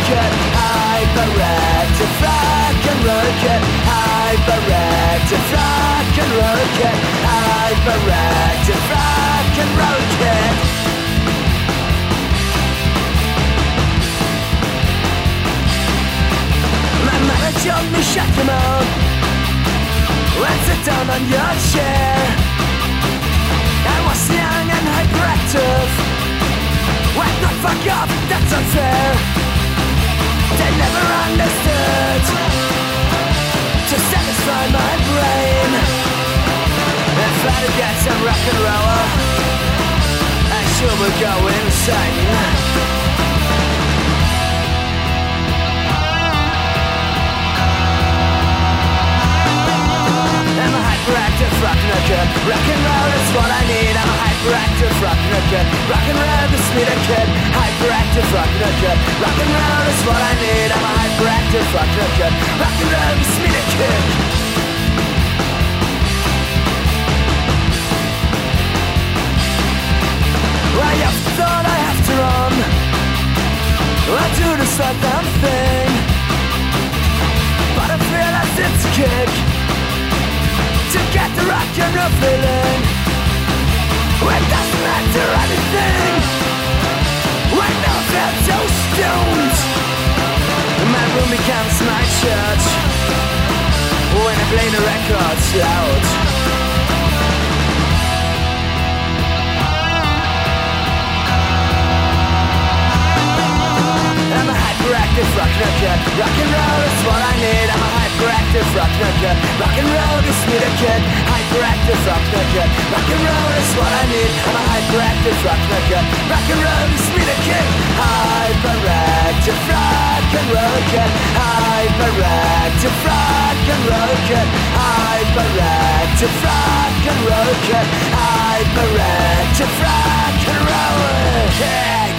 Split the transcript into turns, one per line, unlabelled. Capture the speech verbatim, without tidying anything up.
kid, hyperactive rock and roll kid, hyperactive rock and roll kid, hyperactive rock and roll kid. My mother told me shut your mouth and sit down on your chair. I was young and hyperactive. Why not fuck up? That's unfair. They never understood to satisfy my brain. If I'd get some rock and roller, I sure would go insane. I'm a hyperactive rock nugget. Rock and roll is what I need. I'm a hyperactive rock nugget. Rock and roll is me the kid. Hyperactive rock nugget. Rock and roll is what I need. I'm a hyperactive rock nugget. Rock and roll is me the kid. I have thought I have to run. I do this right damn thing, but I feel as it's a kick to get the rock and roll feeling. It doesn't matter anything. Right now I feel so stoned. My room becomes my church when I play the records loud. I'm a hyperactive rock nugget. Rock and roll is what I need. I'm a hyperactive rock nugget. Rock and roll is me the kid. Hyperactive rock nugget. Rock and roll is what I need. I'm a hyperactive rock nugget. Rock and roll is me the kid. Hyperactive rock and roll kid. Hyperactive rock and roll kid. Hyperactive rock and roll kid. Hyperactive rock and roll kid.